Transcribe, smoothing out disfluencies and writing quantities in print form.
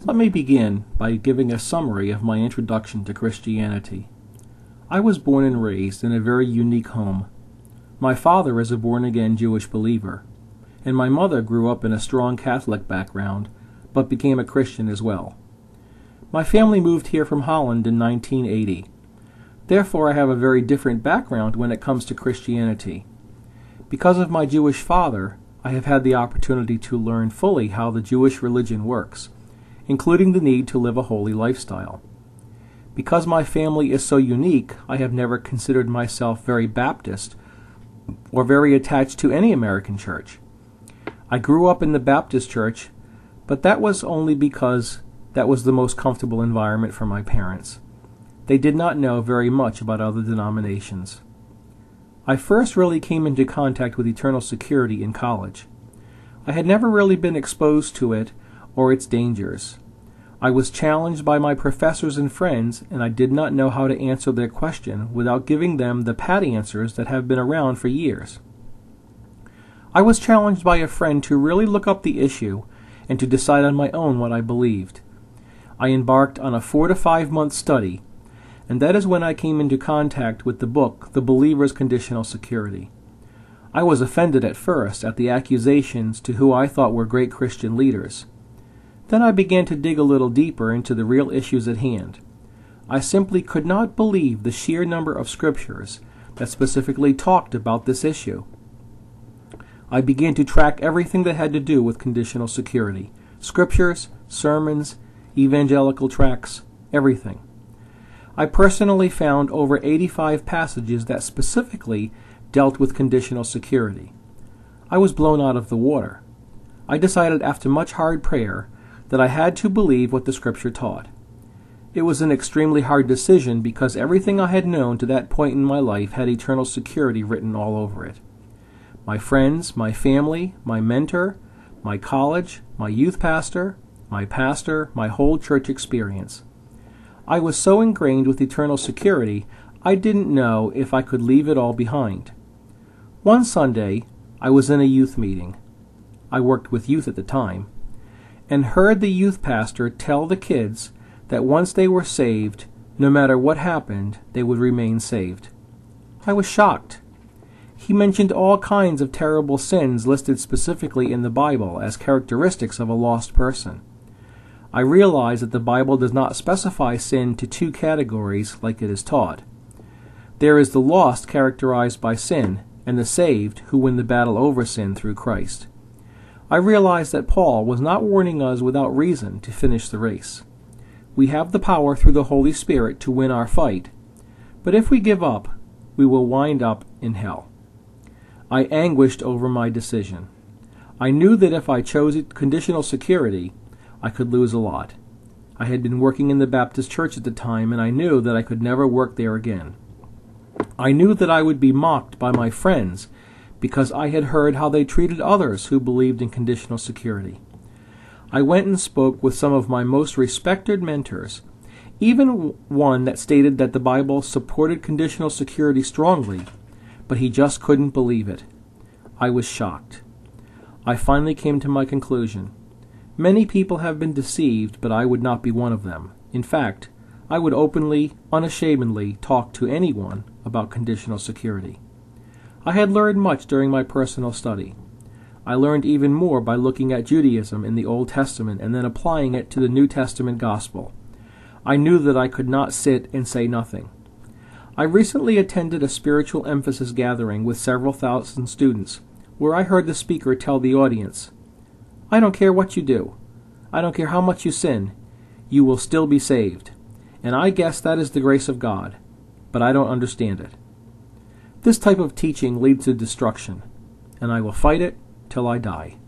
Let me begin by giving a summary of my introduction to Christianity. I was born and raised in a very unique home. My father is a born-again Jewish believer, and my mother grew up in a strong Catholic background, but became a Christian as well. My family moved here from Holland in 1980. Therefore, I have a very different background when it comes to Christianity. Because of my Jewish father, I have had the opportunity to learn fully how the Jewish religion works, including the need to live a holy lifestyle. Because my family is so unique, I have never considered myself very Baptist or very attached to any American church. I grew up in the Baptist church, but that was only because that was the most comfortable environment for my parents. They did not know very much about other denominations. I first really came into contact with eternal security in college. I had never really been exposed to it or its dangers. I was challenged by my professors and friends, and I did not know how to answer their question without giving them the pat answers that have been around for years. I was challenged by a friend to really look up the issue and to decide on my own what I believed. I embarked on a 4 to 5 month study, and that is when I came into contact with the book, The Believer's Conditional Security. I was offended at first at the accusations to who I thought were great Christian leaders. Then I began to dig a little deeper into the real issues at hand. I simply could not believe the sheer number of scriptures that specifically talked about this issue. I began to track everything that had to do with conditional security. Scriptures, sermons, evangelical tracts, everything. I personally found over 85 passages that specifically dealt with conditional security. I was blown out of the water. I decided after much hard prayer that I had to believe what the Scripture taught. It was an extremely hard decision because everything I had known to that point in my life had eternal security written all over it. My friends, my family, my mentor, my college, my youth pastor, my whole church experience. I was so ingrained with eternal security, I didn't know if I could leave it all behind. One Sunday, I was in a youth meeting. I worked with youth at the time, and heard the youth pastor tell the kids that once they were saved, no matter what happened, they would remain saved. I was shocked. He mentioned all kinds of terrible sins listed specifically in the Bible as characteristics of a lost person. I realized that the Bible does not specify sin to two categories like it is taught. There is the lost characterized by sin, and the saved who win the battle over sin through Christ. I realized that Paul was not warning us without reason to finish the race. We have the power through the Holy Spirit to win our fight, but if we give up, we will wind up in hell. I anguished over my decision. I knew that if I chose conditional security, I could lose a lot. I had been working in the Baptist church at the time, and I knew that I could never work there again. I knew that I would be mocked by my friends because I had heard how they treated others who believed in conditional security. I went and spoke with some of my most respected mentors, even one that stated that the Bible supported conditional security strongly, but he just couldn't believe it. I was shocked. I finally came to my conclusion. Many people have been deceived, but I would not be one of them. In fact, I would openly, unashamedly talk to anyone about conditional security. I had learned much during my personal study. I learned even more by looking at Judaism in the Old Testament and then applying it to the New Testament gospel. I knew that I could not sit and say nothing. I recently attended a spiritual emphasis gathering with several thousand students, where I heard the speaker tell the audience, "I don't care what you do. I don't care how much you sin. You will still be saved. And I guess that is the grace of God, but I don't understand it." This type of teaching leads to destruction, and I will fight it till I die.